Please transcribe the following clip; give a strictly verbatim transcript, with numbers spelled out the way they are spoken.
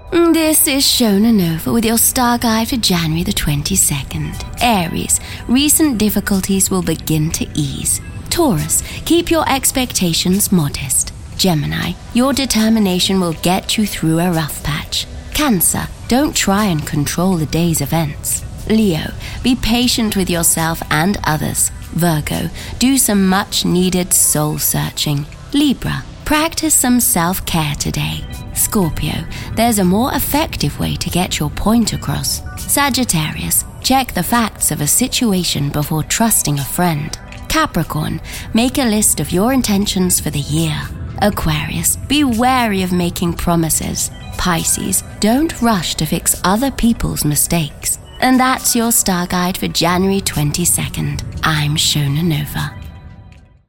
This is Shona Nova with your star guide for January the twenty-second. Aries, recent difficulties will begin to ease. Taurus, keep your expectations modest. Gemini, your determination will get you through a rough patch. Cancer, don't try and control the day's events. Leo, be patient with yourself and others. Virgo, do some much-needed soul-searching. Libra, practice some self-care today. Scorpio, there's a more effective way to get your point across. Sagittarius, check the facts of a situation before trusting a friend. Capricorn, make a list of your intentions for the year. Aquarius, be wary of making promises. Pisces, don't rush to fix other people's mistakes. And that's your star guide for January twenty-second. I'm Shona Nova.